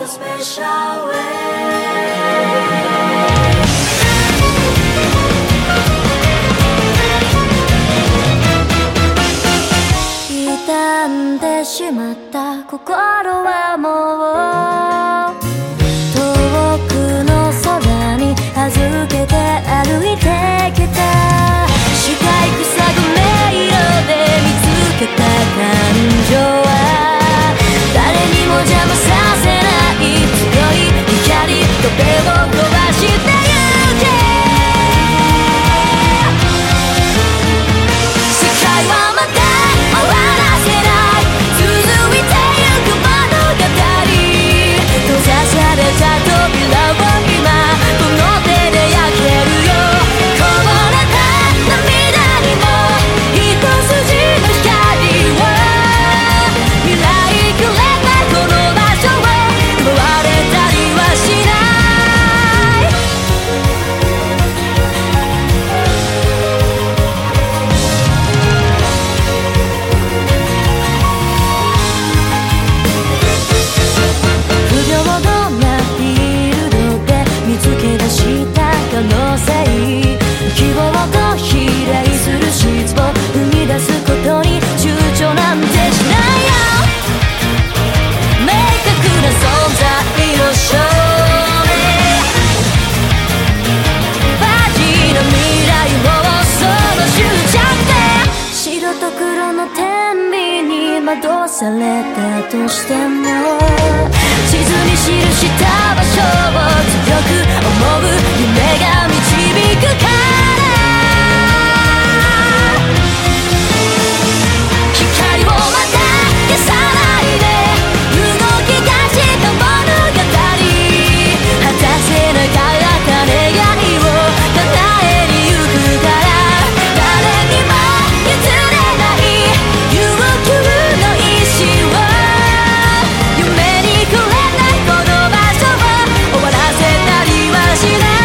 the special way. 傷んでしまった心はもう遠くの空に預けて歩いてきた。視界塞ぐ迷路で見つけた感情は誰にも邪魔させない強い光、壁を飛ばしてゆけ。世界はまた終わらせない続いてゆく物語。閉ざされた扉を今この手で開けるよ。こぼれた涙にも一筋の光を未来くれたこの場所を奪われたりはしない。不平等なフィールドで見つけ出した可能性、希望と比例する質を生み出すことに躊躇なんてしないよ。明確な存在の証明、ファジーな未来をその執着で白と黒の天秤に惑されたとしても地図に記した場所を強く思う夢が導くから。光をまた消さないで動き出した物語、果たせなかった願いを叶えに行くから。誰にも譲れない悠久の意志を夢にくれないこの場所を終わらせたりはしない。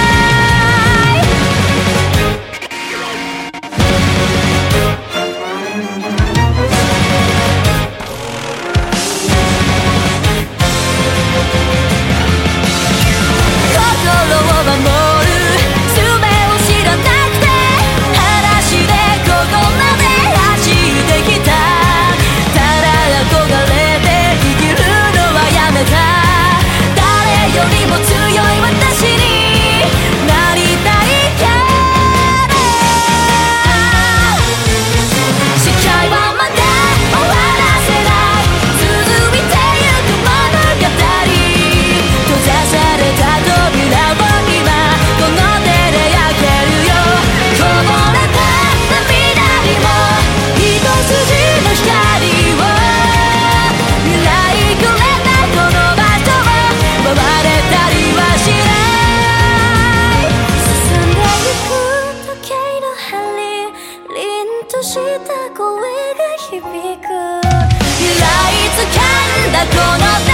心を守る術を知らなくて裸足でここまで走ってきた。ただ憧れて生きるのはやめた。誰よりも強い私になりたいから。世界はまだ終わらせない続いてゆく物語。閉ざされた扉を今この手で開けるよ。こぼれた涙にも一筋の光を未来くれないこの場所を奪われたりはしない。進んでゆく時計の針、凛とした声が響く。未来掴んだこの